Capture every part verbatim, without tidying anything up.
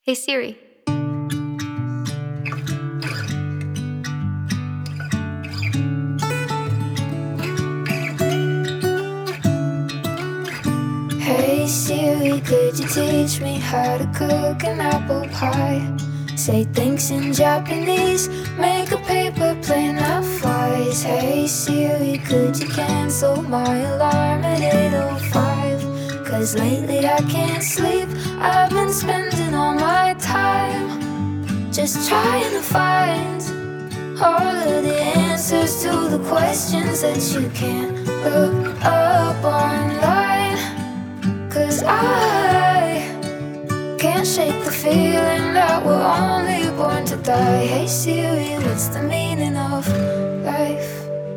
Hey Siri. Hey Siri, could you teach me how to cook an apple pie? Say thanks in Japanese, make a paper plane that flies. Hey Siri, could you cancel my alarm at eight oh five? Cause lately I can't sleep, I've been spending all my time just trying to find all of the answers to the questions that you can't look up online. Cause I can't shake the feeling that we're only born to die. Hey Siri, what's the meaning of life?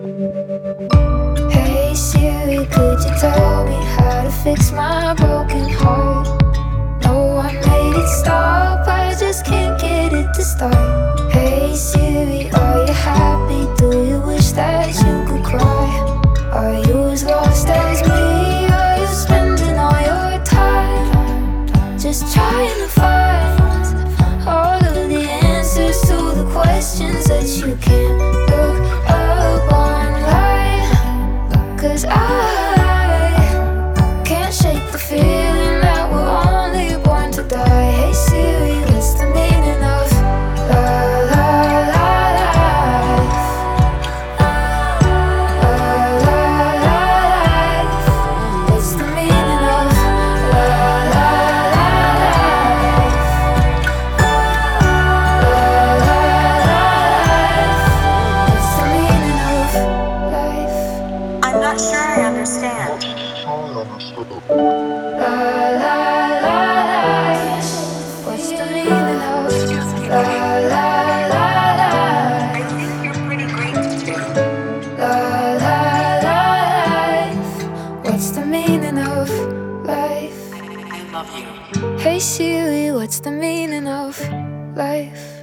Hey Siri, could you tell me how to fix my broken heart? No, I made it stop, I just can't get it to start. Hey Siri, are you happy? Do you wish that you could cry? Are you as lost as me? Are you spending all your time just trying to find all of the answers to the questions that you can't look up online? Cause I can't shake the feeling that we're only born to die. Hey Siri, what's the meaning of la la la life? La la la life. What's the meaning of la la la life? La la la life. What's the meaning of life? I'm not sure I understand. La la la life. What's the meaning of la la la life? I think you're pretty great today. La la la life. What's the meaning of life? I love you. Hey Siri, what's the meaning of life?